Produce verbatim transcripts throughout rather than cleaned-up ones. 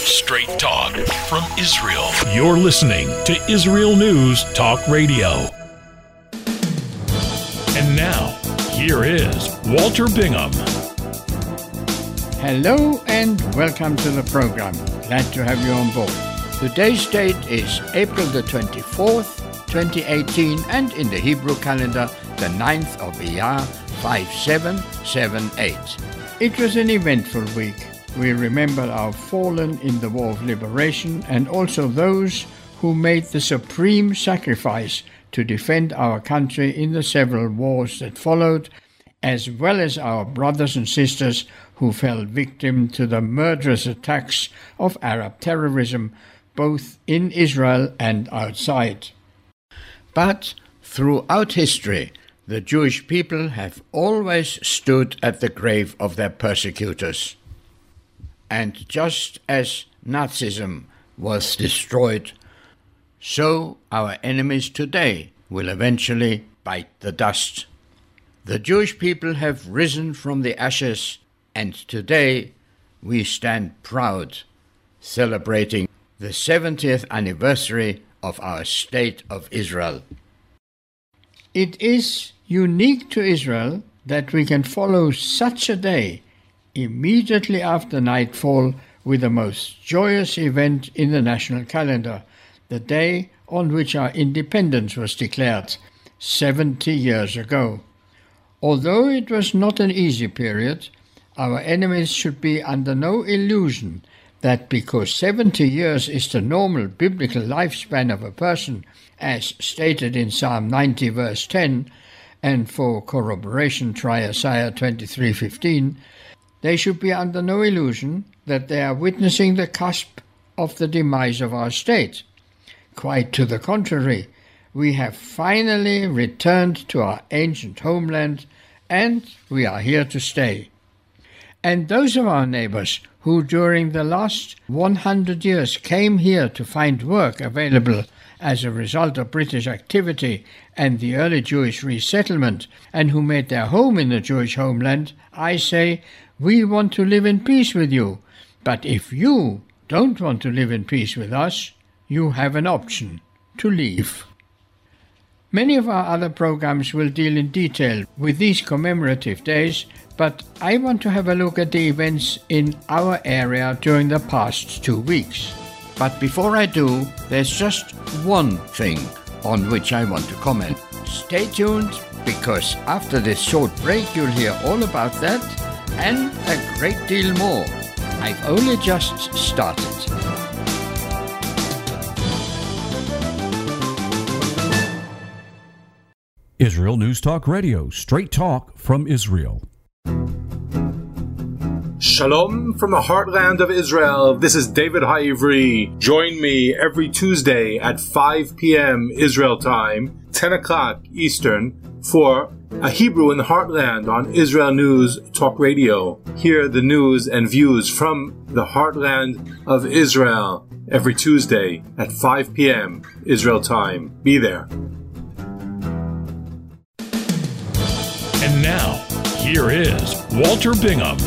Straight talk from Israel. You're listening to Israel News Talk Radio. And now, here is Walter Bingham. Hello and welcome to the program. Glad to have you on board. Today's date is April the twenty-fourth, twenty eighteen, and in the Hebrew calendar, the ninth of Iyar, five seven seven eight. It was an eventful week. We remember our fallen in the War of Liberation and also those who made the supreme sacrifice to defend our country in the several wars that followed, as well as our brothers and sisters who fell victim to the murderous attacks of Arab terrorism, both in Israel and outside. But throughout history, the Jewish people have always stood at the grave of their persecutors. And just as Nazism was destroyed, so our enemies today will eventually bite the dust. The Jewish people have risen from the ashes, and today we stand proud, celebrating the seventieth anniversary of our State of Israel. It is unique to Israel that we can follow such a day immediately after nightfall with the most joyous event in the national calendar, the day on which our independence was declared seventy years ago. Although it was not an easy period, our enemies should be under no illusion that because seventy years is the normal biblical lifespan of a person, as stated in Psalm ninety verse ten, and for corroboration try Isaiah twenty-three fifteen, they should be under no illusion that they are witnessing the cusp of the demise of our state. Quite to the contrary, we have finally returned to our ancient homeland, and we are here to stay. And those of our neighbors who during the last one hundred years came here to find work available as a result of British activity and the early Jewish resettlement, and who made their home in the Jewish homeland, I say, we want to live in peace with you. But if you don't want to live in peace with us, you have an option to leave. Many of our other programs will deal in detail with these commemorative days, but I want to have a look at the events in our area during the past two weeks. But before I do, there's just one thing on which I want to comment. Stay tuned, because after this short break you'll hear all about that and a great deal more. I've only just started. Israel News Talk Radio, straight talk from Israel. Shalom from the heartland of Israel. This is David Haivri. Join me every Tuesday at five p.m. Israel time, ten o'clock Eastern, for A Hebrew in the Heartland on Israel News Talk Radio. Hear the news and views from the heartland of Israel every Tuesday at five p.m. Israel time. Be there. And now, here is Walter Bingham.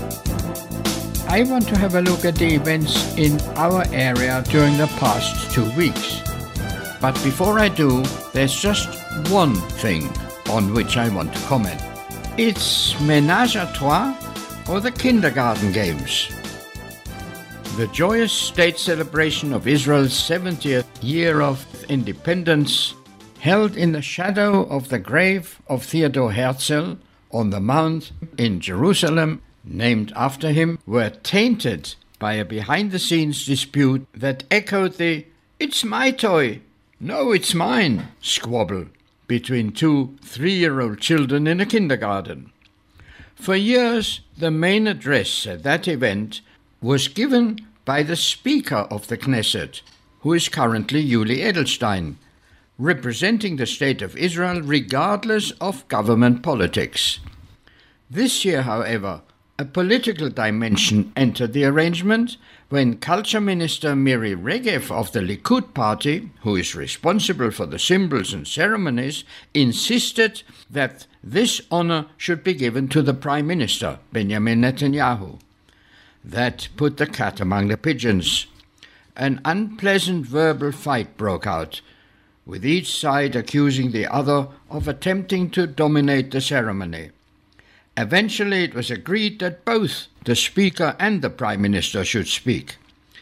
I want to have a look at the events in our area during the past two weeks. But before I do, there's just one thing on which I want to comment. It's Ménage à Trois, or the kindergarten games. The joyous state celebration of Israel's seventieth year of independence, held in the shadow of the grave of Theodor Herzl on the Mount in Jerusalem, named after him, were tainted by a behind-the-scenes dispute that echoed the "it's my toy, no, it's mine" squabble between two three-year-old children in a kindergarten. For years, the main address at that event was given by the Speaker of the Knesset, who is currently Yuli Edelstein, representing the State of Israel regardless of government politics. This year, however, a political dimension entered the arrangement when Culture Minister Miri Regev of the Likud party, who is responsible for the symbols and ceremonies, insisted that this honor should be given to the Prime Minister, Benjamin Netanyahu. That put the cat among the pigeons. An unpleasant verbal fight broke out, with each side accusing the other of attempting to dominate the ceremony. Eventually it was agreed that both the Speaker and the Prime Minister should speak.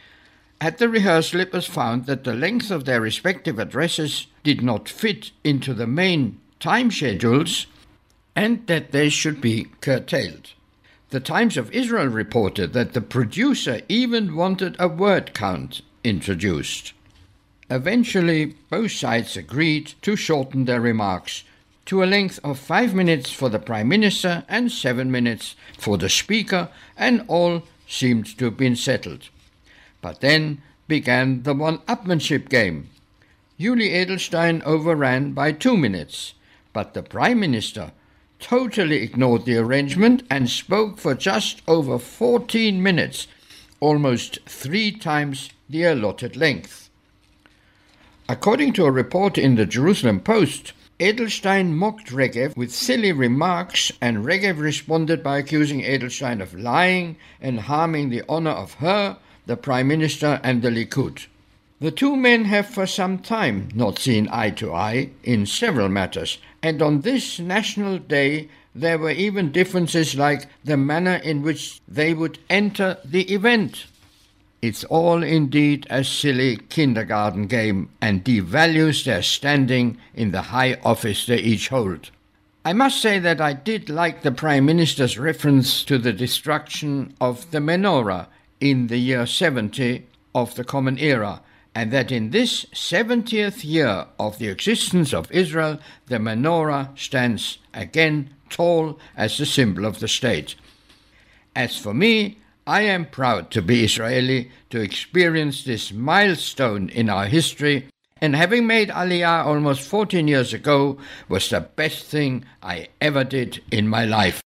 At the rehearsal it was found that the length of their respective addresses did not fit into the main time schedules and that they should be curtailed. The Times of Israel reported that the producer even wanted a word count introduced. Eventually, both sides agreed to shorten their remarks to a length of five minutes for the Prime Minister and seven minutes for the Speaker, and all seemed to have been settled. But then began the one-upmanship game. Yuli Edelstein overran by two minutes, but the Prime Minister totally ignored the arrangement and spoke for just over fourteen minutes, almost three times the allotted length. According to a report in the Jerusalem Post, Edelstein mocked Regev with silly remarks, and Regev responded by accusing Edelstein of lying and harming the honor of her, the Prime Minister, and the Likud. The two men have for some time not seen eye to eye in several matters, and on this National Day there were even differences like the manner in which they would enter the event. It's all indeed a silly kindergarten game and devalues their standing in the high office they each hold. I must say that I did like the Prime Minister's reference to the destruction of the menorah in the year seventy of the Common Era, and that in this seventieth year of the existence of Israel, the menorah stands again tall as the symbol of the state. As for me, I am proud to be Israeli, to experience this milestone in our history, and having made Aliyah almost fourteen years ago was the best thing I ever did in my life.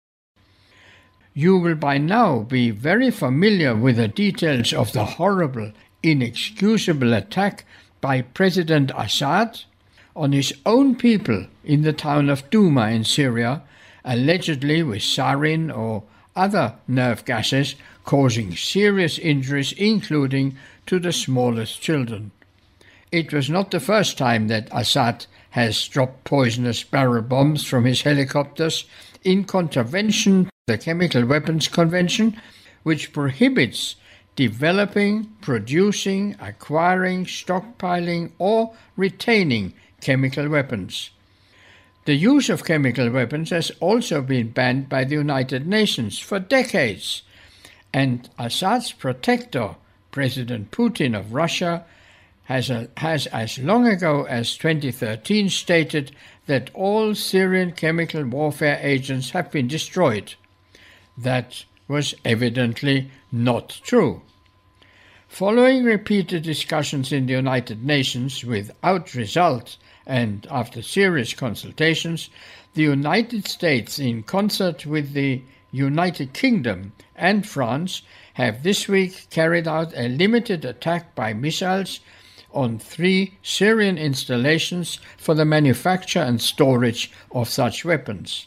You will by now be very familiar with the details of the horrible, inexcusable attack by President Assad on his own people in the town of Douma in Syria, allegedly with sarin or other nerve gases causing serious injuries, including to the smallest children. It was not the first time that Assad has dropped poisonous barrel bombs from his helicopters in contravention to the Chemical Weapons Convention, which prohibits developing, producing, acquiring, stockpiling, or retaining chemical weapons. The use of chemical weapons has also been banned by the United Nations for decades, and Assad's protector, President Putin of Russia, has, a, has as long ago as twenty thirteen stated that all Syrian chemical warfare agents have been destroyed. That was evidently not true. Following repeated discussions in the United Nations without result and after serious consultations, the United States, in concert with the United Kingdom and France, have this week carried out a limited attack by missiles on three Syrian installations for the manufacture and storage of such weapons.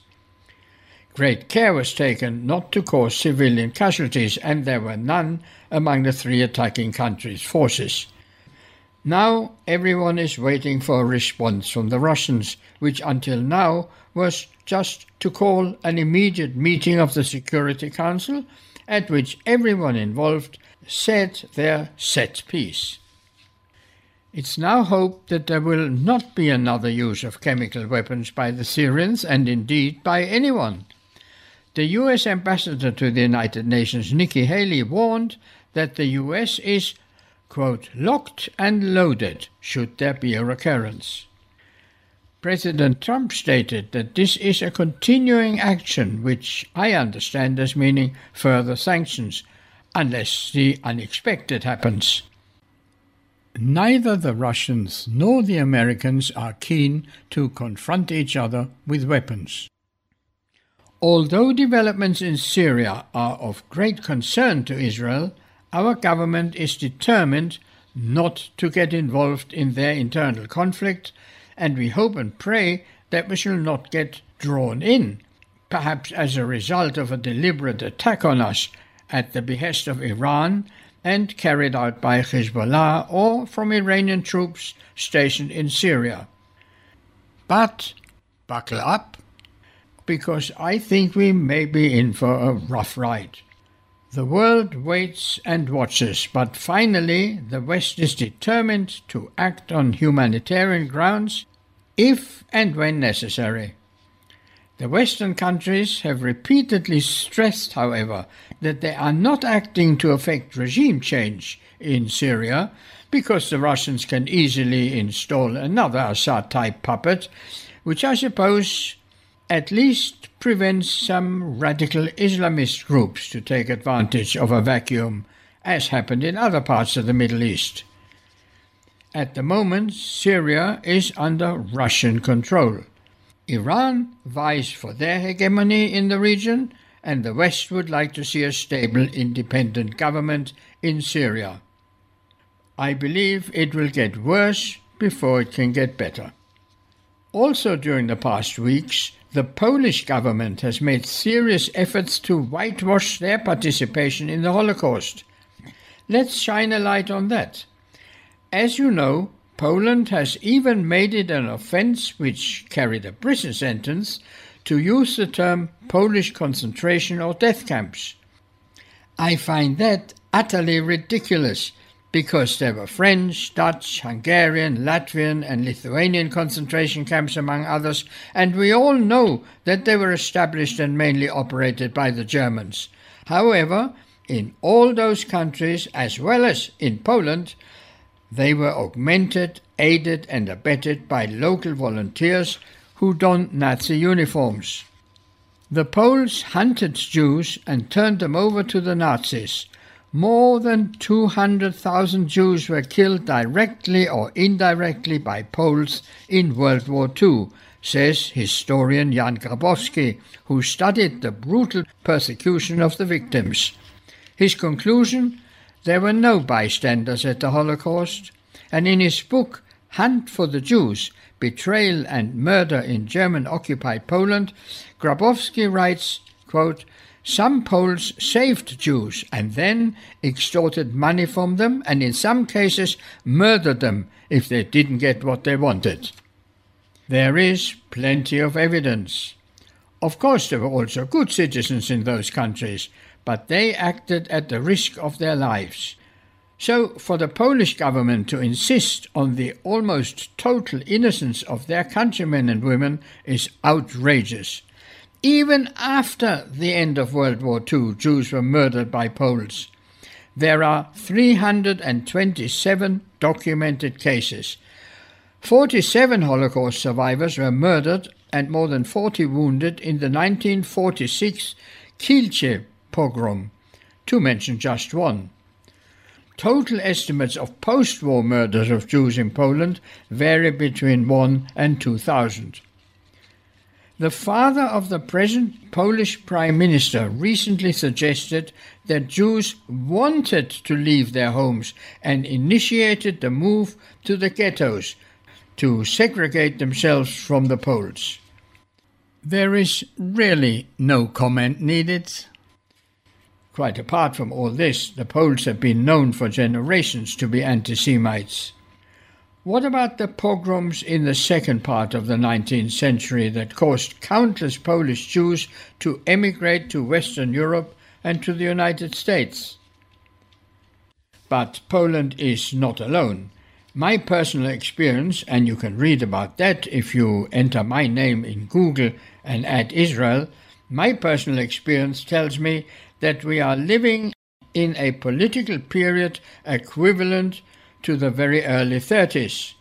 Great care was taken not to cause civilian casualties, and there were none among the three attacking countries' forces. Now everyone is waiting for a response from the Russians, which until now was just to call an immediate meeting of the Security Council, at which everyone involved said their set piece. It's now hoped that there will not be another use of chemical weapons by the Syrians, and indeed by anyone. The U S ambassador to the United Nations, Nikki Haley, warned that the U S is, quote, locked and loaded should there be a recurrence. President Trump stated that this is a continuing action, which I understand as meaning further sanctions, unless the unexpected happens. Neither the Russians nor the Americans are keen to confront each other with weapons. Although developments in Syria are of great concern to Israel, our government is determined not to get involved in their internal conflict, and we hope and pray that we shall not get drawn in, perhaps as a result of a deliberate attack on us, at the behest of Iran and carried out by Hezbollah or from Iranian troops stationed in Syria. But buckle up, because I think we may be in for a rough ride. The world waits and watches, but finally the West is determined to act on humanitarian grounds if and when necessary. The Western countries have repeatedly stressed, however, that they are not acting to effect regime change in Syria, because the Russians can easily install another Assad-type puppet, which I suppose at least prevents some radical Islamist groups to take advantage of a vacuum, as happened in other parts of the Middle East. At the moment, Syria is under Russian control. Iran vies for their hegemony in the region, and the West would like to see a stable, independent government in Syria. I believe it will get worse before it can get better. Also during the past weeks, the Polish government has made serious efforts to whitewash their participation in the Holocaust. Let's shine a light on that. As you know, Poland has even made it an offence, which carried a prison sentence, to use the term Polish concentration or death camps. I find that utterly ridiculous, because there were French, Dutch, Hungarian, Latvian and Lithuanian concentration camps among others, and we all know that they were established and mainly operated by the Germans. However, in all those countries, as well as in Poland, they were augmented, aided and abetted by local volunteers who donned Nazi uniforms. The Poles hunted Jews and turned them over to the Nazis. More than two hundred thousand Jews were killed directly or indirectly by Poles in World War Two, says historian Jan Grabowski, who studied the brutal persecution of the victims. His conclusion: there were no bystanders at the Holocaust, and in his book Hunt for the Jews, Betrayal and Murder in German-occupied Poland, Grabowski writes, quote, "Some Poles saved Jews and then extorted money from them, and in some cases murdered them if they didn't get what they wanted." There is plenty of evidence. Of course, there were also good citizens in those countries, but they acted at the risk of their lives. So, for the Polish government to insist on the almost total innocence of their countrymen and women is outrageous. Even after the end of World War Two, Jews were murdered by Poles. There are three hundred twenty-seven documented cases. forty-seven Holocaust survivors were murdered and more than forty wounded in the nineteen forty-six Kielce pogrom, to mention just one. Total estimates of post-war murders of Jews in Poland vary between one and two thousand. The father of the present Polish Prime Minister recently suggested that Jews wanted to leave their homes and initiated the move to the ghettos to segregate themselves from the Poles. There is really no comment needed. Quite apart from all this, the Poles have been known for generations to be anti-Semites. What about the pogroms in the second part of the nineteenth century that caused countless Polish Jews to emigrate to Western Europe and to the United States? But Poland is not alone. My personal experience, and you can read about that if you enter my name in Google and add Israel, my personal experience tells me that we are living in a political period equivalent to the very early thirties.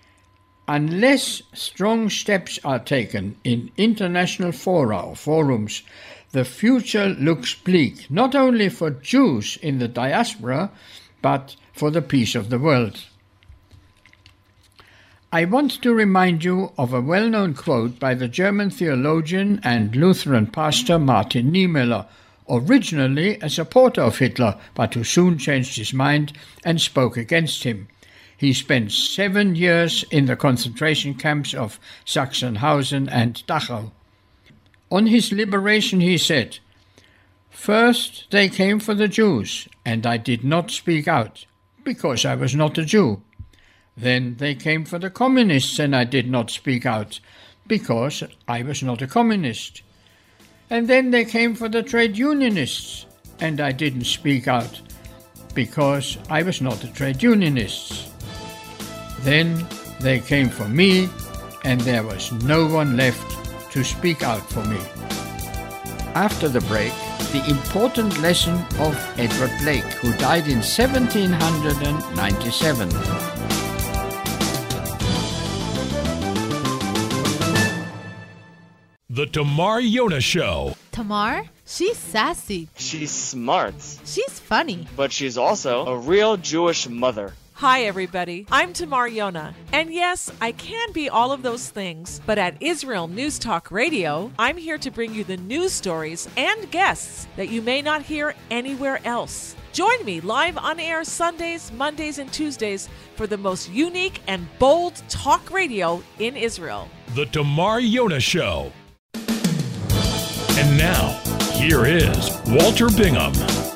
Unless strong steps are taken in international fora or forums, the future looks bleak, not only for Jews in the diaspora, but for the peace of the world. I want to remind you of a well-known quote by the German theologian and Lutheran pastor Martin Niemöller, originally a supporter of Hitler, but who soon changed his mind and spoke against him. He spent seven years in the concentration camps of Sachsenhausen and Dachau. On his liberation he said, First they came for the Jews, and I did not speak out, because I was not a Jew. Then they came for the communists, and I did not speak out, because I was not a communist. And then they came for the trade unionists, and I didn't speak out, because I was not a trade unionist. Then they came for me, and there was no one left to speak out for me. After the break, the important lesson of Edward Blake, who died in seventeen ninety-seven. The Tamar Yona Show. Tamar? She's sassy. She's smart. She's funny. But she's also a real Jewish mother. Hi, everybody. I'm Tamar Yona. And yes, I can be all of those things, but at Israel News Talk Radio, I'm here to bring you the news stories and guests that you may not hear anywhere else. Join me live on air Sundays, Mondays, and Tuesdays for the most unique and bold talk radio in Israel. The Tamar Yona Show. And now, here is Walter Bingham.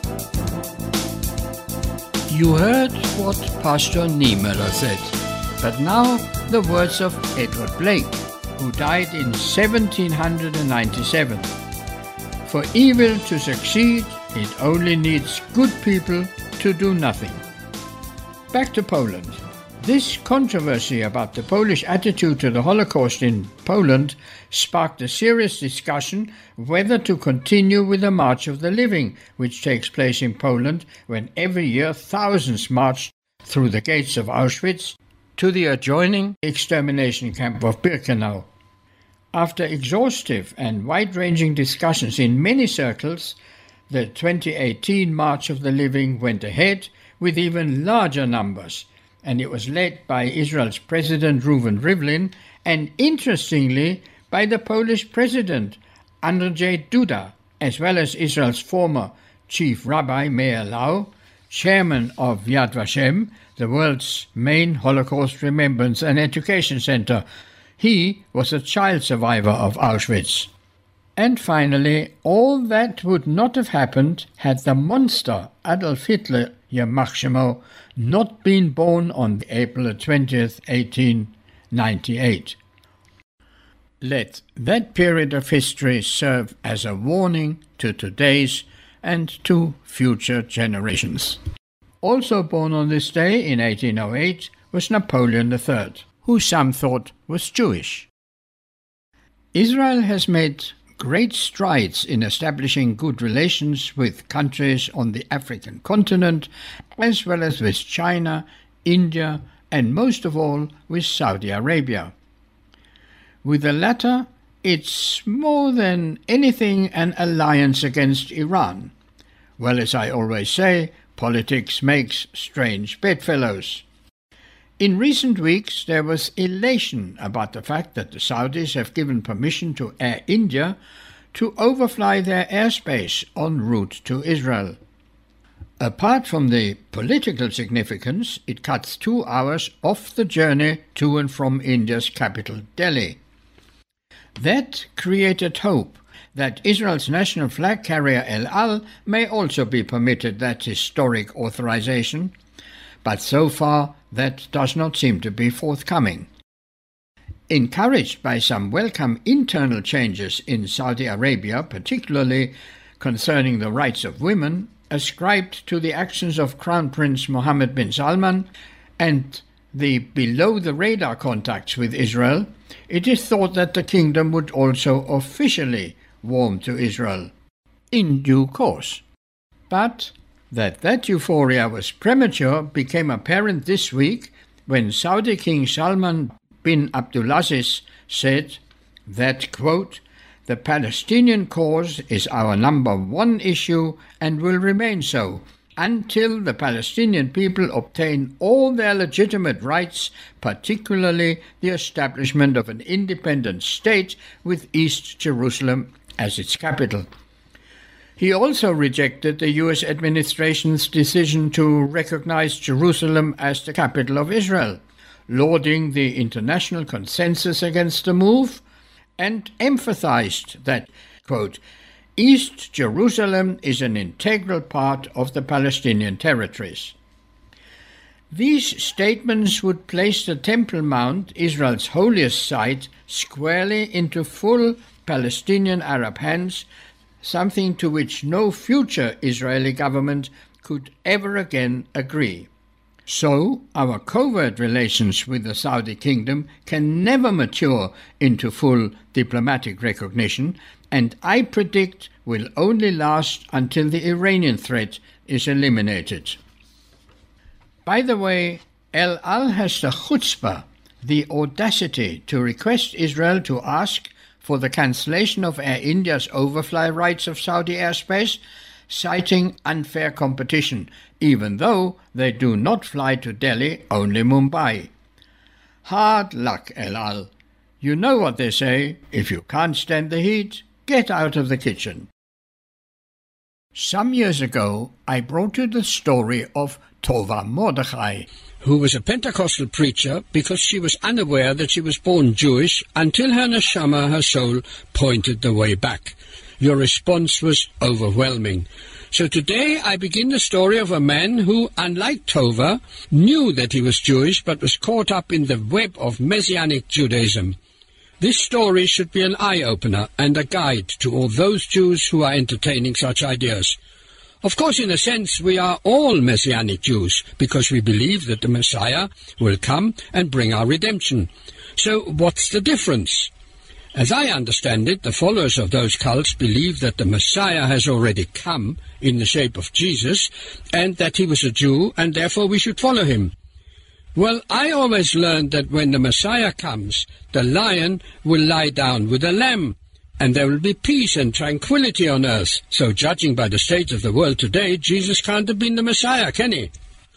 You heard what Pastor Niemöller said, but now the words of Edward Blake, who died in seventeen ninety-seven. For evil to succeed, it only needs good people to do nothing. Back to Poland. This controversy about the Polish attitude to the Holocaust in Poland sparked a serious discussion whether to continue with the March of the Living, which takes place in Poland when every year thousands march through the gates of Auschwitz to the adjoining extermination camp of Birkenau. After exhaustive and wide-ranging discussions in many circles, the twenty eighteen March of the Living went ahead with even larger numbers, and it was led by Israel's President Reuven Rivlin and, interestingly, by the Polish President Andrzej Duda, as well as Israel's former Chief Rabbi Meir Lau, Chairman of Yad Vashem, the world's main Holocaust Remembrance and Education Center. He was a child survivor of Auschwitz. And finally, all that would not have happened had the monster Adolf Hitler, Yamach Shemo, not been born on April twentieth, eighteen ninety-eight. Let that period of history serve as a warning to today's and to future generations. Also born on this day in eighteen oh eight was Napoleon the Third, who some thought was Jewish. Israel has made great strides in establishing good relations with countries on the African continent, as well as with China, India, and most of all with Saudi Arabia. With the latter, it's more than anything an alliance against Iran. Well, as I always say, politics makes strange bedfellows. In recent weeks, there was elation about the fact that the Saudis have given permission to Air India to overfly their airspace en route to Israel. Apart from the political significance, it cuts two hours off the journey to and from India's capital, Delhi. That created hope that Israel's national flag carrier El Al may also be permitted that historic authorization, but so far that does not seem to be forthcoming. Encouraged by some welcome internal changes in Saudi Arabia, particularly concerning the rights of women, ascribed to the actions of Crown Prince Mohammed bin Salman and the below-the-radar contacts with Israel, it is thought that the kingdom would also officially warm to Israel in due course. But that that euphoria was premature became apparent this week when Saudi King Salman bin Abdulaziz said that, quote, "The Palestinian cause is our number one issue and will remain so until the Palestinian people obtain all their legitimate rights, particularly the establishment of an independent state with East Jerusalem as its capital." He also rejected the U S administration's decision to recognize Jerusalem as the capital of Israel, lauding the international consensus against the move, and emphasized that, quote, East Jerusalem is an integral part of the Palestinian territories. These statements would place the Temple Mount, Israel's holiest site, squarely into full Palestinian Arab hands, something to which no future Israeli government could ever again agree. So, our covert relations with the Saudi kingdom can never mature into full diplomatic recognition, and I predict will only last until the Iranian threat is eliminated. By the way, El Al has the chutzpah, the audacity, to request Israel to ask for the cancellation of Air India's overfly rights of Saudi airspace, citing unfair competition, even though they do not fly to Delhi, only Mumbai. Hard luck, El Al. You know what they say, if you can't stand the heat, get out of the kitchen. Some years ago, I brought you the story of Tova Mordechai, who was a Pentecostal preacher because she was unaware that she was born Jewish until her neshama, her soul, pointed the way back. Your response was overwhelming. So today I begin the story of a man who, unlike Tova, knew that he was Jewish but was caught up in the web of Messianic Judaism. This story should be an eye-opener and a guide to all those Jews who are entertaining such ideas. Of course, in a sense, we are all Messianic Jews because we believe that the Messiah will come and bring our redemption. So what's the difference? As I understand it, the followers of those cults believe that the Messiah has already come in the shape of Jesus and that he was a Jew and therefore we should follow him. Well, I always learned that when the Messiah comes, the lion will lie down with the lamb, and there will be peace and tranquility on earth. So judging by the state of the world today, Jesus can't have been the Messiah, can he?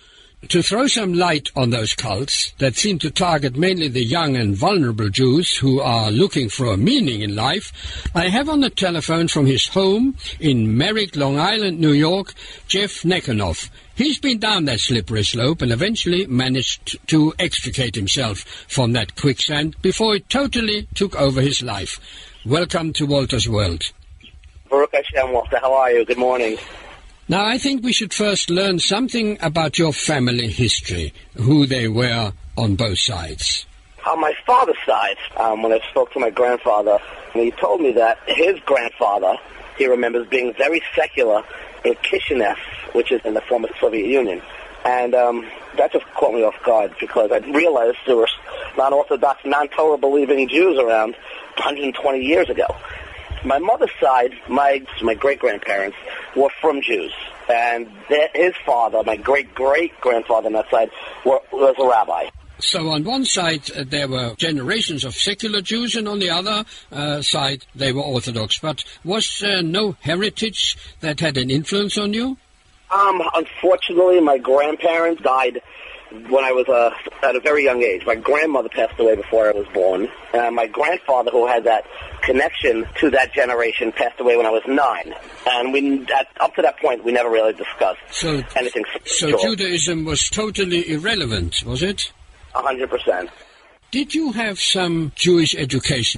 To throw some light on those cults that seem to target mainly the young and vulnerable Jews who are looking for a meaning in life, I have on the telephone from his home in Merrick, Long Island, New York, Jeff Neckenoff. He's been down that slippery slope and eventually managed to extricate himself from that quicksand before it totally took over his life. Welcome to Walter's World. Baruch Hashem, Walter. How are you? Good morning. Now, I think we should first learn something about your family history, who they were on both sides. On my father's side, um, when I spoke to my grandfather, he told me that his grandfather, he remembers being very secular in Kishinev, which is in the former Soviet Union. And um, that just caught me off guard because I realized there were non-Orthodox, non-Torah believing Jews around one hundred twenty years ago. My mother's side, my my great-grandparents, were from Jews. And their, his father, my great-great-grandfather on that side, were, was a rabbi. So on one side uh, there were generations of secular Jews, and on the other uh, side they were Orthodox. But was there no heritage that had an influence on you? Um, unfortunately, my grandparents died when I was uh, at a very young age. My grandmother passed away before I was born. Uh, my grandfather, who had that connection to that generation, passed away when I was nine. And we, at, up to that point, we never really discussed so, anything. So sure. Judaism was totally irrelevant, was it? A hundred percent. Did you have some Jewish education?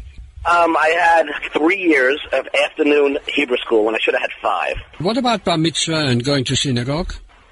Um, I had three years of afternoon Hebrew school when I should have had five. What about bar mitzvah and going to synagogue?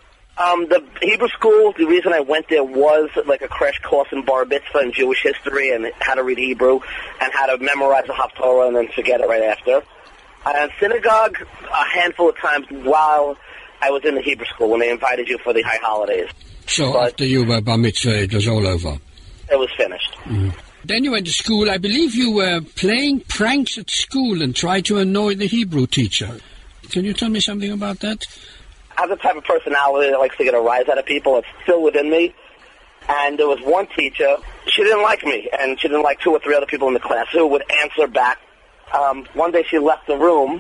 Um, the Hebrew school, the reason I went there was like a crash course in bar mitzvah and Jewish history and how to read Hebrew and how to memorize the Haftorah and then forget it right after. And synagogue, a handful of times while I was in the Hebrew school when they invited you for the high holidays. So but after you were bar mitzvah, it was all over? It was finished. Mm-hmm. Then you went to school. I believe you were playing pranks at school and tried to annoy the Hebrew teacher. Can you tell me something about that? I have the type of personality that likes to get a rise out of people. It's still within me. And there was one teacher, she didn't like me, and she didn't like two or three other people in the class who would answer back. Um, one day she left the room,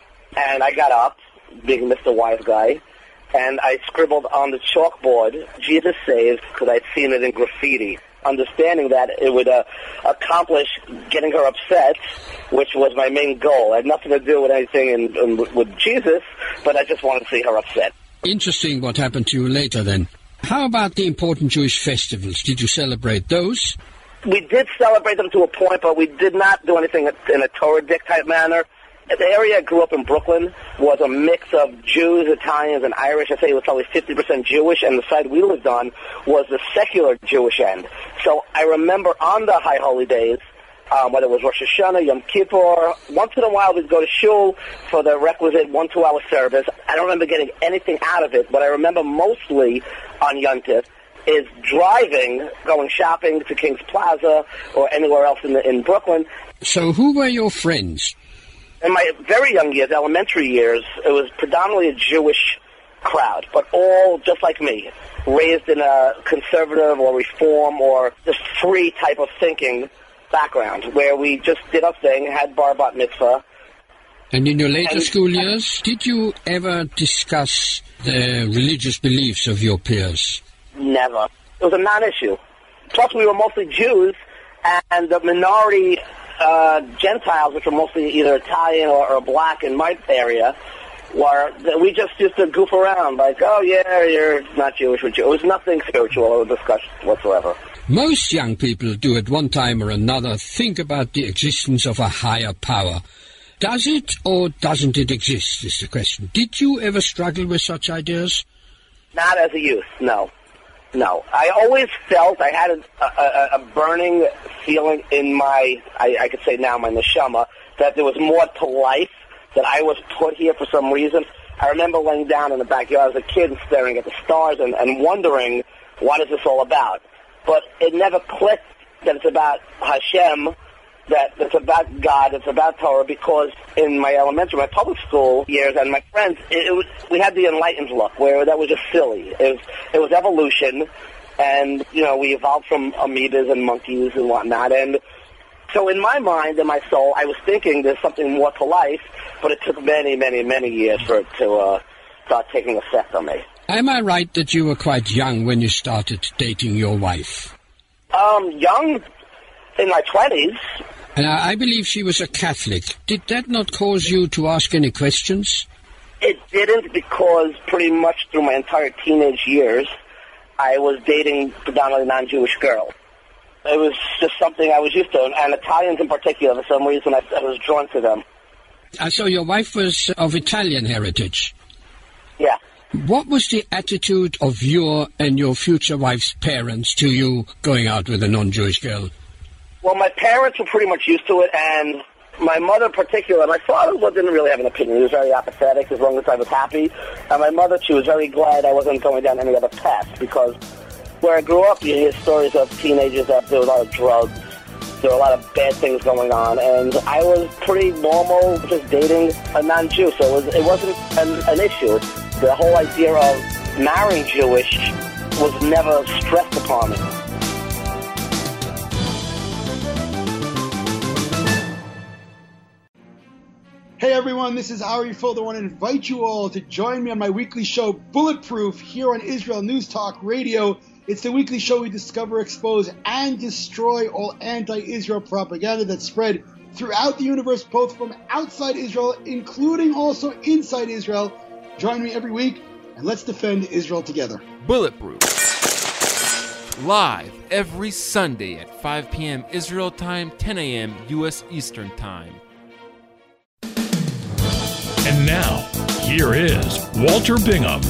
and I got up, being Mister Wise Guy, and I scribbled on the chalkboard, Jesus saves, because I'd seen it in graffiti, understanding that it would uh, accomplish getting her upset, which was my main goal. It had nothing to do with anything in, in, with Jesus, but I just wanted to see her upset. Interesting what happened to you later then. How about the important Jewish festivals? Did you celebrate those? We did celebrate them to a point, but we did not do anything in a Torah-dic type manner. The area I grew up in, Brooklyn, was a mix of Jews, Italians, and Irish. I'd say it was probably fifty percent Jewish, and the side we lived on was the secular Jewish end. So I remember on the High Holy Days, um, whether it was Rosh Hashanah, Yom Kippur, once in a while we'd go to shul for the requisite one, two-hour service. I don't remember getting anything out of it, but I remember mostly on Yom Tov is driving, going shopping to King's Plaza or anywhere else in, the, in Brooklyn. So who were your friends? In my very young years, elementary years, it was predominantly a Jewish crowd, but all just like me, raised in a conservative or reform or just free type of thinking background, where we just did our thing, had bar bat mitzvah. And in your later and, school years, did you ever discuss the religious beliefs of your peers? Never. It was a non-issue. Plus, we were mostly Jews, and the minority Uh, Gentiles, which were mostly either Italian or, or black in my area, were we just used to goof around like, oh yeah, you're not Jewish, we're Jew. It was nothing spiritual or discussion whatsoever. Most young people do at one time or another think about the existence of a higher power. Does it or doesn't it exist, is the question. Did you ever struggle with such ideas? Not as a youth, no. No, I always felt I had a, a, a burning feeling in my, I, I could say now, my neshama, that there was more to life, that I was put here for some reason. I remember laying down in the backyard as a kid and staring at the stars and, and wondering, what is this all about? But it never clicked that it's about Hashem, that it's about God, it's about Torah, because in my elementary, my public school years, and my friends, it, it was, we had the enlightened look, where that was just silly. It was, it was evolution, and, you know, we evolved from amoebas and monkeys and whatnot, and so in my mind, in my soul, I was thinking there's something more to life, but it took many, many, many years for it to uh, start taking effect on me. Am I right that you were quite young when you started dating your wife? Um, young, in my twenties. And I, I believe she was a Catholic. Did that not cause you to ask any questions? It didn't, because pretty much through my entire teenage years, I was dating predominantly non-Jewish girls. It was just something I was used to, and Italians in particular, for some reason, I, I was drawn to them. Uh, so your wife was of Italian heritage? Yeah. What was the attitude of your and your future wife's parents to you going out with a non-Jewish girl? Well, my parents were pretty much used to it, and my mother in particular, my father didn't really have an opinion. He was very apathetic as long as I was happy. And my mother, she was very glad I wasn't going down any other path, because where I grew up, you hear stories of teenagers that there was a lot of drugs, there were a lot of bad things going on, and I was pretty normal, just dating a non-Jew, so it, was, it wasn't an, an issue. The whole idea of marrying Jewish was never stressed upon me. Hey everyone, this is Ari Folder. I want to invite you all to join me on my weekly show, Bulletproof, here on Israel News Talk Radio. It's the weekly show we discover, expose, and destroy all anti-Israel propaganda that's spread throughout the universe, both from outside Israel, including also inside Israel. Join me every week, and let's defend Israel together. Bulletproof. Live every Sunday at five p.m. Israel time, ten a.m. U S Eastern Time. And now, here is Walter Bingham.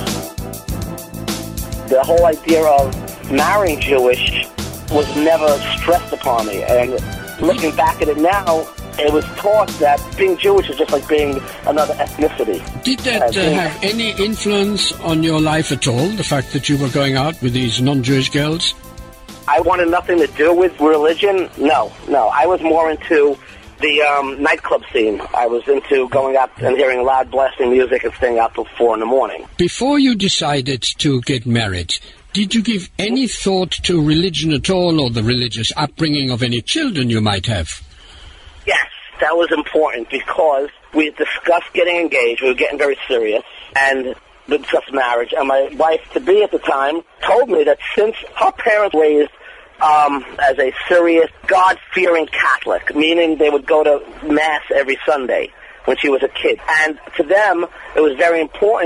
The whole idea of marrying Jewish was never stressed upon me. And looking back at it now, it was taught that being Jewish is just like being another ethnicity. Did that uh, have any influence on your life at all, the fact that you were going out with these non-Jewish girls? I wanted nothing to do with religion. No, no. I was more into the um, nightclub scene. I was into going out and hearing loud blasting music and staying out till four in the morning. Before you decided to get married, did you give any thought to religion at all, or the religious upbringing of any children you might have? Yes, that was important, because we discussed getting engaged. We were getting very serious, and we discussed marriage. And my wife-to-be at the time told me that since her parents raised Um, as a serious, God-fearing Catholic, meaning they would go to Mass every Sunday when she was a kid. And to them, it was very important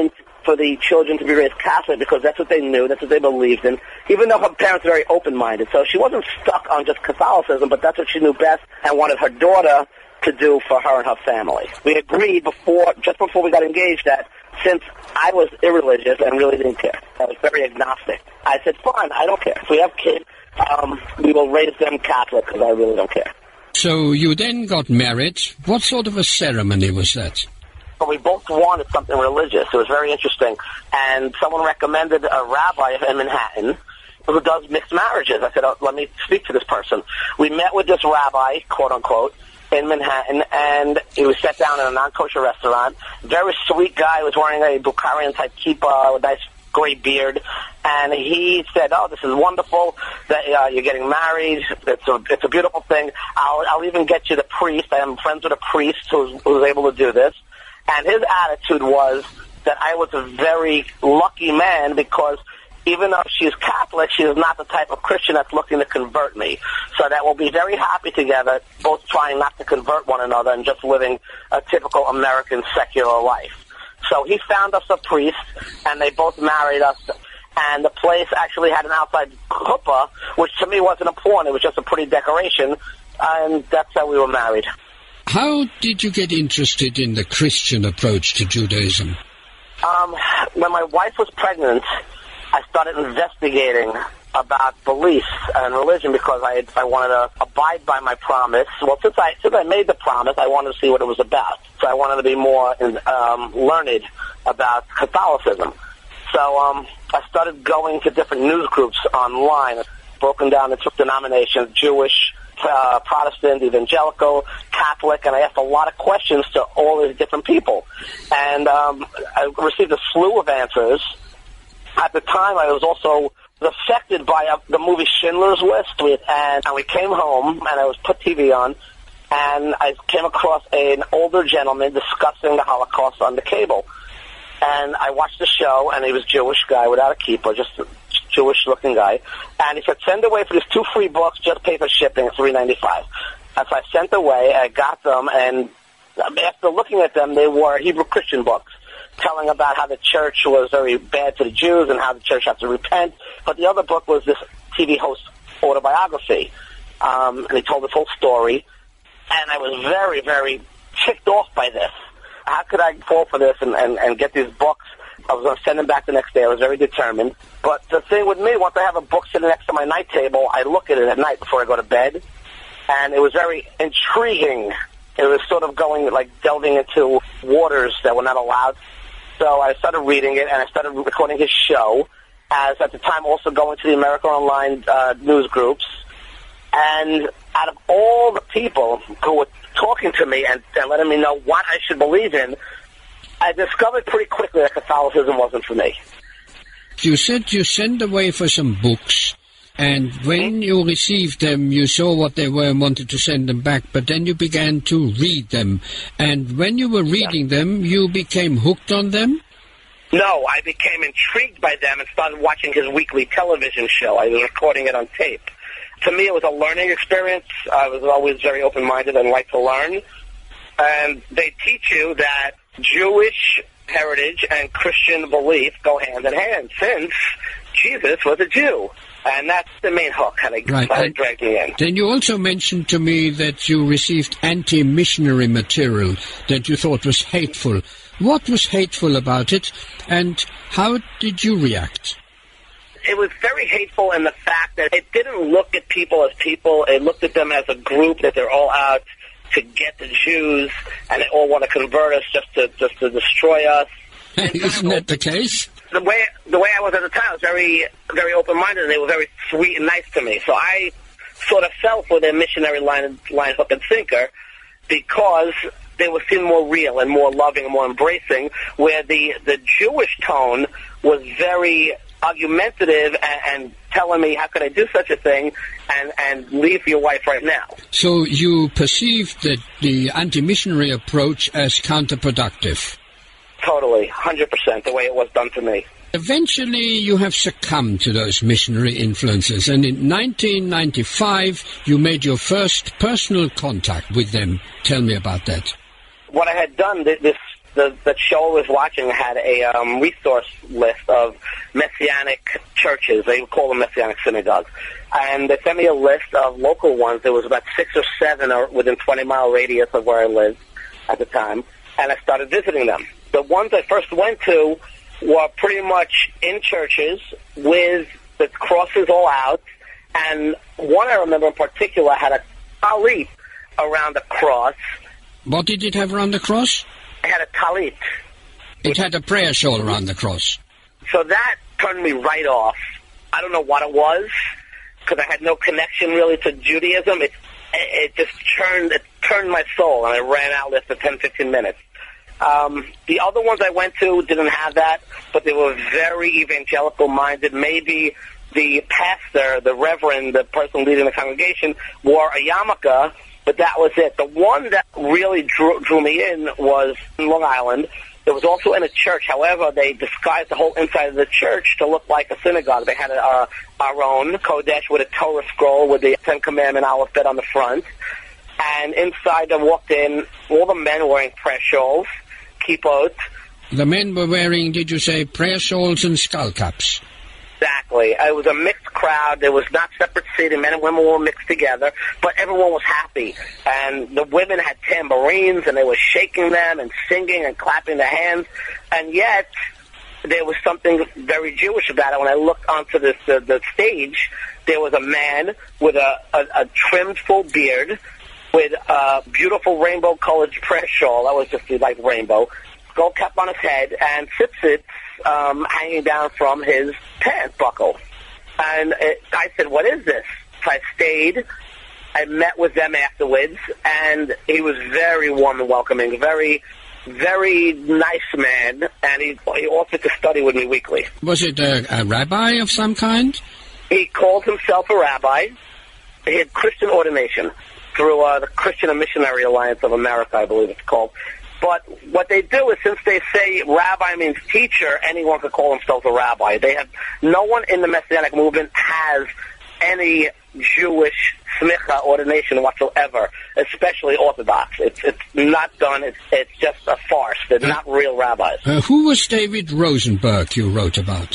for the children to be raised Catholic because that's what they knew, that's what they believed in, even though her parents were very open-minded. So she wasn't stuck on just Catholicism, but that's what she knew best and wanted her daughter to do for her and her family. We agreed before, just before we got engaged, that since I was irreligious and really didn't care, I was very agnostic, I said, fine, I don't care. If we have kids, um, we will raise them Catholic because I really don't care. So you then got married. What sort of a ceremony was that? But we both wanted something religious. It was very interesting. And someone recommended a rabbi in Manhattan who does mixed marriages. I said, oh, let me speak to this person. We met with this rabbi, quote-unquote, in Manhattan, and he was sat down in a non-kosher restaurant. Very sweet guy. He was wearing a Bukharian-type kippah with a nice gray beard. And he said, oh, this is wonderful that uh, you're getting married. It's a, it's a beautiful thing. I'll, I'll even get you the priest. I am friends with a priest who's, who's able to do this. And his attitude was that I was a very lucky man because even though she's Catholic, she is not the type of Christian that's looking to convert me. So that we'll be very happy together, both trying not to convert one another and just living a typical American secular life. So he found us a priest, and they both married us. And the place actually had an outside chuppah, which to me wasn't important. It was just a pretty decoration, and that's how we were married. How did you get interested in the Christian approach to Judaism? Um, when my wife was pregnant, I started investigating about beliefs and religion because I I wanted to abide by my promise. Well, since I since I made the promise, I wanted to see what it was about. So I wanted to be more um, learned about Catholicism. So um, I started going to different news groups online, broken down into denominations: Jewish, uh, Protestant, Evangelical, Catholic, and I asked a lot of questions to all these different people. And um, I received a slew of answers. At the time, I was also affected by uh, the movie Schindler's List, we, and, and we came home, and I was put T V on, and I came across an older gentleman discussing the Holocaust on the cable. And I watched the show, and he was a Jewish guy without a kippah, just a Jewish-looking guy. And he said, send away for these two free books, just pay for shipping, it's three ninety-five. And so I sent away, I got them, and after looking at them, they were Hebrew Christian books, telling about how the church was very bad to the Jews and how the church had to repent. But the other book was this T V host's autobiography. Um, and he told this whole story. And I was very, very ticked off by this. How could I fall for this and, and, and get these books? I was going to send them back the next day. I was very determined. But the thing with me, once I have a book sitting next to my night table, I look at it at night before I go to bed. And it was very intriguing. It was sort of going, like, delving into waters that were not allowed. So I started reading it, and I started recording his show, as at the time also going to the America Online uh, news groups. And out of all the people who were talking to me and, and letting me know what I should believe in, I discovered pretty quickly that Catholicism wasn't for me. You said you sent away for some books, and when you received them, you saw what they were and wanted to send them back, but then you began to read them. And when you were reading yeah. them, you became hooked on them? No, I became intrigued by them and started watching his weekly television show. I was recording it on tape. To me, it was a learning experience. I was always very open-minded and liked to learn. And they teach you that Jewish heritage and Christian belief go hand in hand, since Jesus was a Jew. And that's the main hook, how they right. started dragging me in. Then you also mentioned to me that you received anti-missionary material that you thought was hateful. What was hateful about it, and how did you react? It was very hateful in the fact that it didn't look at people as people. It looked at them as a group, that they're all out to get the Jews, and they all want to convert us just to just to destroy us. Isn't that the case? The way the way I was at the time, I was very very open-minded, and they were very sweet and nice to me. So I sort of fell for their missionary line, line hook and sinker, because they were seen more real and more loving and more embracing, where the, the Jewish tone was very argumentative and, and telling me, how could I do such a thing and, and leave your wife right now? So you perceived that the anti-missionary approach as counterproductive? Totally, one hundred percent, the way it was done to me. Eventually you have succumbed to those missionary influences, and in nineteen ninety-five you made your first personal contact with them. Tell me about that. What I had done, this the, the show I was watching had a um, resource list of Messianic churches. They would call them Messianic synagogues. And they sent me a list of local ones. There was about six or seven or within twenty-mile radius of where I lived at the time. And I started visiting them. The ones I first went to were pretty much in churches with the crosses all out. And one I remember in particular had a talit around the cross. What did it have around the cross? It had a talit. It had a prayer shawl around the cross. So that turned me right off. I don't know what it was, because I had no connection really to Judaism. It, it just turned it turned my soul, and I ran out after ten, fifteen minutes. Um, the other ones I went to didn't have that, but they were very evangelical-minded. Maybe the pastor, the reverend, the person leading the congregation, wore a yarmulke, but that was it. The one that really drew, drew me in was in Long Island. It was also in a church. However, they disguised the whole inside of the church to look like a synagogue. They had a, uh, our own Kodesh with a Torah scroll with the Ten Commandment alphabet on the front. And inside, I walked in, all the men wearing prayer shawls, kippot. The men were wearing, did you say, prayer shawls and skull caps? Exactly. It was a mixed crowd. There was not separate seating. Men and women were mixed together, but everyone was happy. And the women had tambourines, and they were shaking them and singing and clapping their hands. And yet, there was something very Jewish about it. When I looked onto this, the, the stage, there was a man with a, a, a trimmed full beard, with a beautiful rainbow-colored prayer shawl. That was just like rainbow. Skull cap on his head, and tzitzit um, hanging down from his pants buckle. And it, I said, what is this? So I stayed. I met with them afterwards, and he was very warm and welcoming, very, very nice man, and he, he offered to study with me weekly. Was it a, a rabbi of some kind? He called himself a rabbi. He had Christian ordination through uh, the Christian and Missionary Alliance of America, I believe it's called. But what they do is, since they say rabbi means teacher, anyone could call themselves a rabbi. They have no one in the Messianic movement has any Jewish smicha ordination whatsoever, especially Orthodox. It's it's not done. It's it's just a farce. They're uh, not real rabbis. Uh, who was David Rosenberg you wrote about?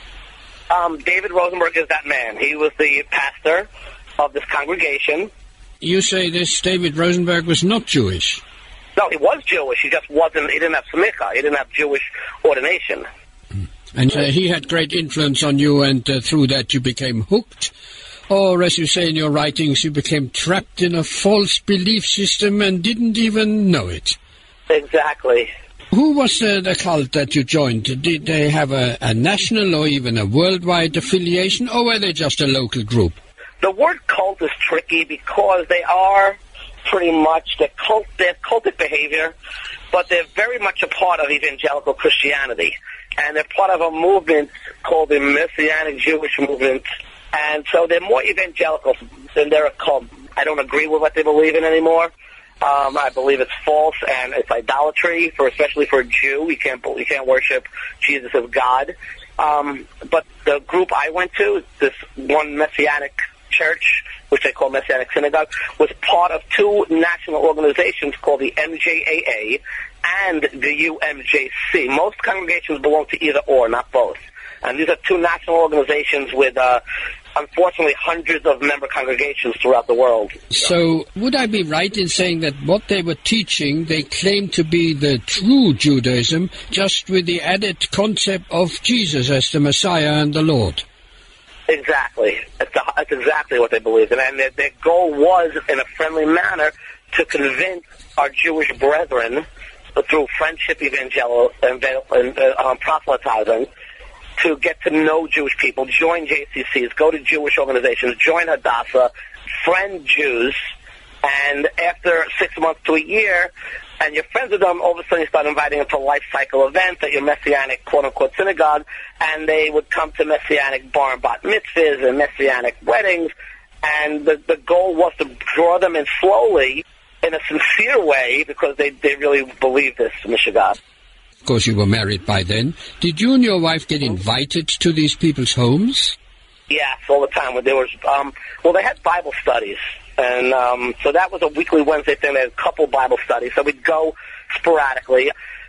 Um, David Rosenberg is that man. He was the pastor of this congregation. You say this David Rosenberg was not Jewish? No, he was Jewish. He just wasn't, he didn't have smicha. He didn't have Jewish ordination. And uh, he had great influence on you, and uh, through that you became hooked? Or, as you say in your writings, you became trapped in a false belief system and didn't even know it? Exactly. Who was uh, the cult that you joined? Did they have a, a national or even a worldwide affiliation, or were they just a local group? The word cult is tricky because they are pretty much, they're, cult, they're cultic behavior, but they're very much a part of evangelical Christianity. And they're part of a movement called the Messianic Jewish movement. And so they're more evangelical than they're a cult. I don't agree with what they believe in anymore. Um, I believe it's false and it's idolatry, for especially for a Jew. You can't, you can't worship Jesus as God. Um, but the group I went to, this one Messianic church, which they call Messianic Synagogue, was part of two national organizations called the M J A A and the U M J C. Most congregations belong to either or, not both. And these are two national organizations with, uh, unfortunately, hundreds of member congregations throughout the world. So would I be right in saying that what they were teaching, they claimed to be the true Judaism, just with the added concept of Jesus as the Messiah and the Lord? Exactly. That's, the, that's exactly what they believed in. And their, their goal was, in a friendly manner, to convince our Jewish brethren, through friendship, evangel- and, and uh, um, proselytizing, to get to know Jewish people, join J C Cs, go to Jewish organizations, join Hadassah, friend Jews, and after six months to a year, and you're friends with them, all of a sudden you start inviting them to life cycle events at your Messianic quote-unquote synagogue, and they would come to Messianic bar and bat mitzvahs and Messianic weddings, and the, the goal was to draw them in slowly, in a sincere way, because they, they really believe this, Mishigas. Of course, you were married by then. Did you and your wife get invited to these people's homes? Yes, all the time. There was, um, well, they had Bible studies, and um, so that was a weekly Wednesday thing. They had a couple Bible studies, so we'd go sporadically.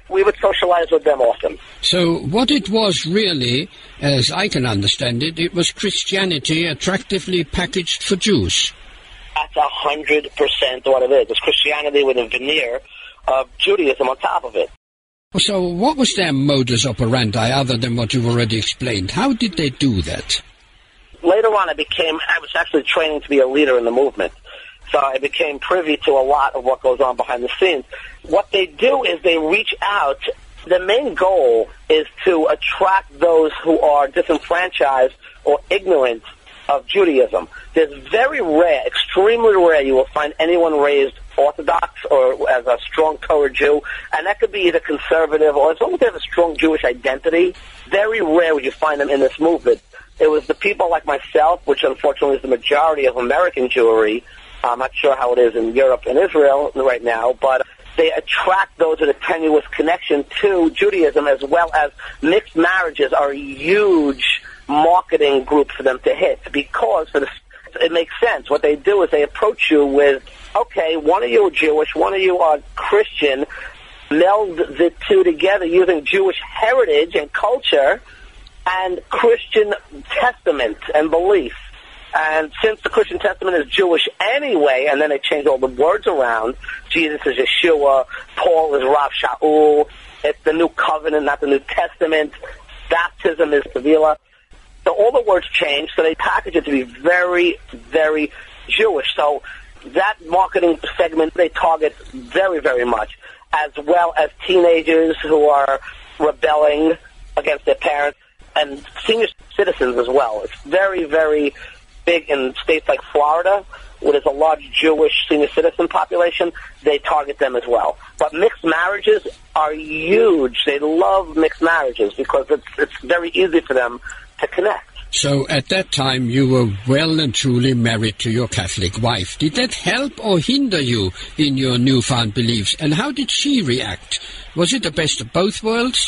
we would socialize with them often. So what it was really, as I can understand it, it was Christianity attractively packaged for Jews. That's a hundred percent what it is. It's Christianity with a veneer of Judaism on top of it. So what was their modus operandi other than what you've already explained? How did they do that? Later on, I became, I was actually training to be a leader in the movement. So I became privy to a lot of what goes on behind the scenes. What they do is they reach out. The main goal is to attract those who are disenfranchised or ignorant of Judaism. There's very rare, extremely rare, you will find anyone raised Orthodox or as a strong Torah Jew, and that could be either conservative or as long as they have a strong Jewish identity. Very rare would you find them in this movement. It was the people like myself, which unfortunately is the majority of American Jewry. I'm not sure how it is in Europe and Israel right now, but they attract those with a tenuous connection to Judaism, as well as mixed marriages are a huge marketing group for them to hit, because for the, it makes sense. What they do is they approach you with, okay, one of you are Jewish, one of you are Christian, meld the two together using Jewish heritage and culture and Christian testament and belief. And since the Christian Testament is Jewish anyway, and then they change all the words around, Jesus is Yeshua, Paul is Rav Shaul, it's the New Covenant, not the New Testament, baptism is Tevila. So all the words change, so they package it to be very, very Jewish. So that marketing segment they target very, very much, as well as teenagers who are rebelling against their parents, and senior citizens as well. It's very, very big in states like Florida, where there's a large Jewish senior citizen population. They target them as well. But mixed marriages are huge. They love mixed marriages because it's it's very easy for them to connect. So at that time you were well and truly married to your Catholic wife. Did that help or hinder you in your newfound beliefs? And how did she react? Was it the best of both worlds?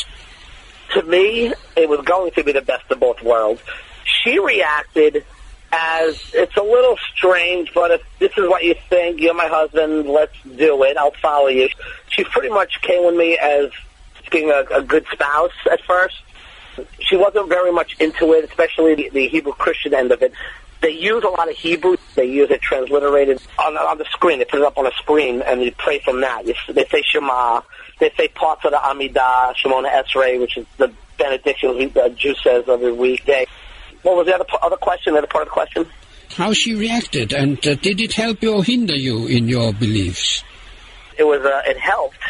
To me, it was going to be the best of both worlds. She reacted as, it's a little strange, but if this is what you think, you're my husband, let's do it, I'll follow you. She pretty much came with me as being a, a good spouse at first. She wasn't very much into it, especially the, the Hebrew Christian end of it. They use a lot of Hebrew. They use it transliterated on, on the screen. They put it up on a screen, and you pray from that. You, they say Shema. They say parts of the Amidah, Shemona Esrei, which is the benediction the Jew says every weekday. What was the other, other question, the other part of the question? How she reacted, and uh, did it help you or hinder you in your beliefs? It was. Uh, it helped.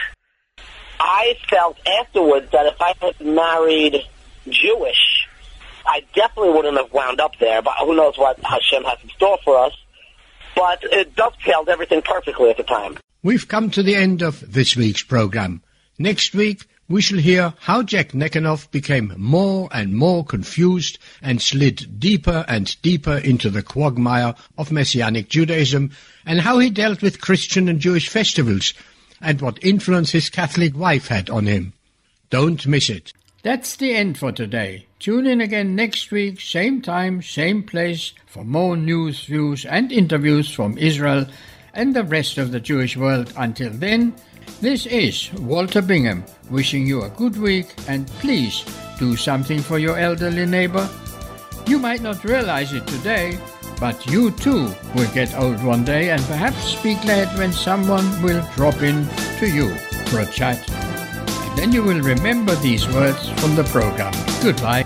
I felt afterwards that if I had married Jewish, I definitely wouldn't have wound up there, but who knows what Hashem has in store for us. But it dovetailed everything perfectly at the time. We've come to the end of this week's program. Next week, we shall hear how Jack Nekanoff became more and more confused and slid deeper and deeper into the quagmire of Messianic Judaism, and how he dealt with Christian and Jewish festivals, and what influence his Catholic wife had on him. Don't miss it. That's the end for today. Tune in again next week, same time, same place, for more news, views and interviews from Israel and the rest of the Jewish world. Until then, this is Walter Bingham wishing you a good week, and please do something for your elderly neighbor. You might not realize it today, but you too will get old one day, and perhaps be glad when someone will drop in to you for a chat. Then you will remember these words from the program. Goodbye.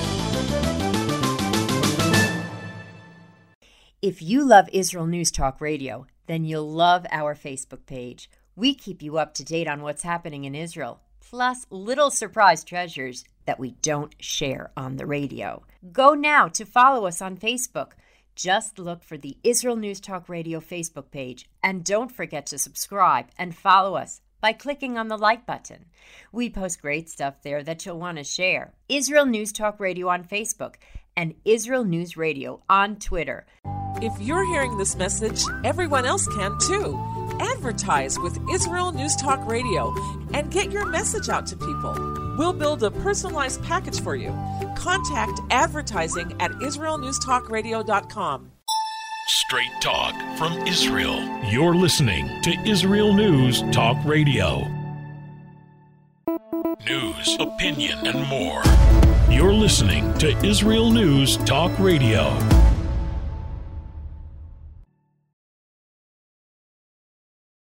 If you love Israel News Talk Radio, then you'll love our Facebook page. We keep you up to date on what's happening in Israel, plus little surprise treasures that we don't share on the radio. Go now to follow us on Facebook. Just look for the Israel News Talk Radio Facebook page, and don't forget to subscribe and follow us by clicking on the like button. We post great stuff there that you'll want to share. Israel News Talk Radio on Facebook and Israel News Radio on Twitter. If you're hearing this message, everyone else can too. Advertise with Israel News Talk Radio and get your message out to people. We'll build a personalized package for you. Contact advertising at israel news talk radio dot com. Straight talk from Israel. You're listening to Israel News Talk Radio. news, opinion, and more. You're listening to Israel News Talk Radio.